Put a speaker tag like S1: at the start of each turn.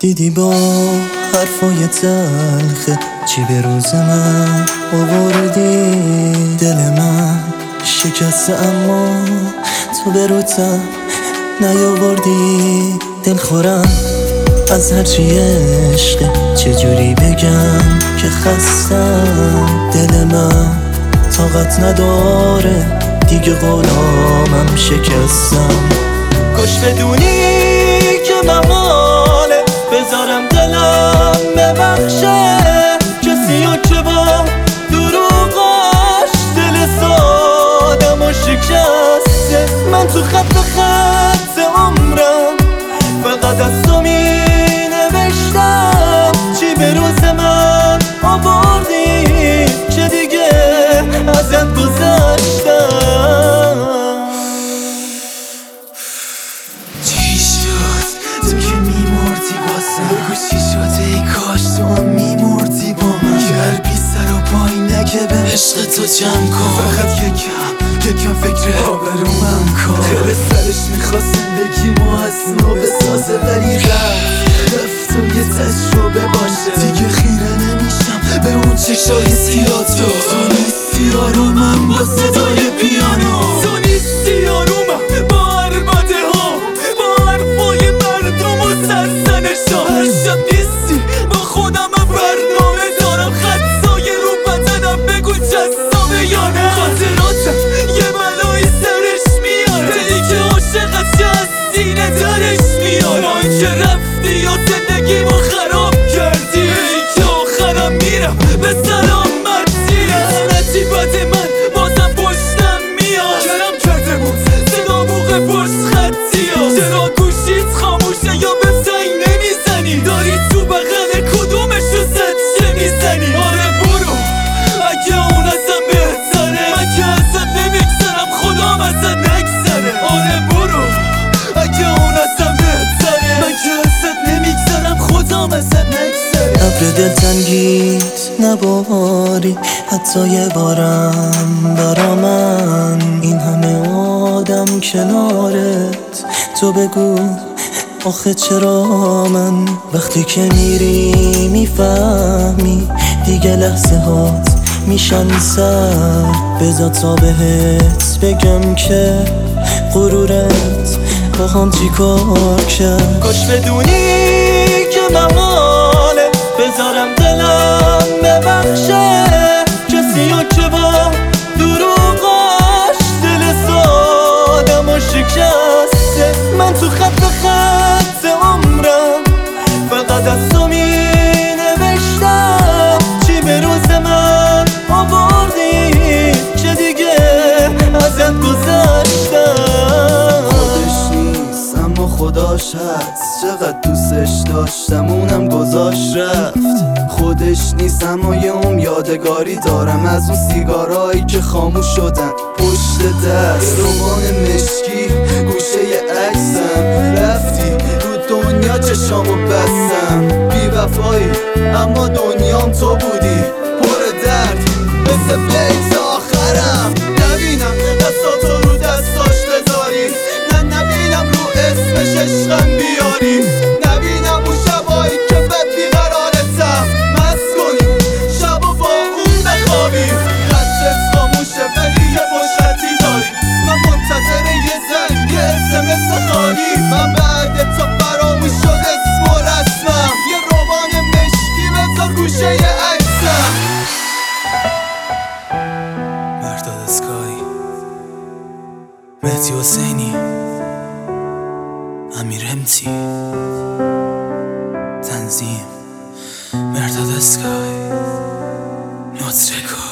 S1: دیدی با حرفای تلخه چی به روز من آوردی. دل من شکسته اما تو به روتم نیاوردی. دل خورم از هرچی عشقه چجوری بگم که خستم. دل من طاقت نداره دیگه غلامم شکستم. کاش بدونی که محاله بذارم دلم ببخشه کسی ها که با دروغاش دل سادم و شکسته. من تو خط عمرم فقط از تو می نوشتم چی به روز من آوردی که دیگه ازت گذشتم.
S2: چی شد تو که میمردی باسم؟ بگو چی شد ای کاش تو هم میمردی با من. گر بی سر و پایینه که به عشق تو جمع کن. فقط یکم فکر آبرومم کن. خیلی سرش میخواست زندگیمو از نو بسازه ولی رفت و یه تجربه باشه. دیگه خیره نمیشم به اون چشای سیاه تو نیستی آرومم با صدای پیانو. تو نیستی آرومم با عربده ها با حرفای مردم و سرزنش ها. هر شب نیستی با خودم برنامه دارم خطای رو بدنم بگو جذابه یا نه. خاطراتم یه بلایی سرش میاره دلی که عاشقت از سینه درش میاره. ما که رفتی یا زندگیمو خراب کردی ای که آخرم میرم به سلامتی. لعنتی بد من بازم پشتم میاد. کرم کرده بود صدا موقع پشت خطی ها. چرا گوشیت خاموشه یا به زنگ نمیزنی؟ داری تو بغل کدومشو زجه میزنی؟ آره برو اگه اون ازم بهتره. من که ازت نمیگذرم خدام ازت نگذره. آره برو اگه اون ازم بهتره. من که ازت نمیگذرم خدام ازت نگذره.
S1: ابر دلتنگیت نباری حتی یه بارم برا من. این همه آدم کنارت تو بگو آخه چرا من. وقتی که میری میفهمی دیگه لحظه هات میشن سر. بذار تا بهت بگم که غرورت با هم چی کار کرد. کاش بدونی که محاله بذارم دلم ببخشه کسی ها که با دروغاش دل سادم و شکسته. من تو خط عمرم فقط از تو می نوشتم چی به روز من آوردی که دیگه ازت گذشتم.
S2: خودش نیست اما خداش هست. چقدر دوستش داشتم اونم گذاشت رفت. خودش نیست اما یه یادگاری دارم از اون سیگارایی که خاموش شدن پشت دست. روان مشکی گوشه عکسم رفتی رو دنیا چشامو بستم. بی وفایی اما دنیام تو بودی پر درد مثل بیت آخرم. نبینم دستاتو رو دستاش بذاری نبینم رو اسمش عشقم بیاری. نبینم اون شبایی که بد بیقرارتم مست کنی شب و با اون بخوابی. خطت خاموشه ولی یه پشتی داری. من منتظر یه زنگ یه اسمس خالی. من بعد تا فراموش شد اسم و رسمم. یه روان مشکی بذار گوشه عکسم. مرداد اسکای مهدی حسینی امیر امتی تنظیم مرداد اسکای نوت رکورد.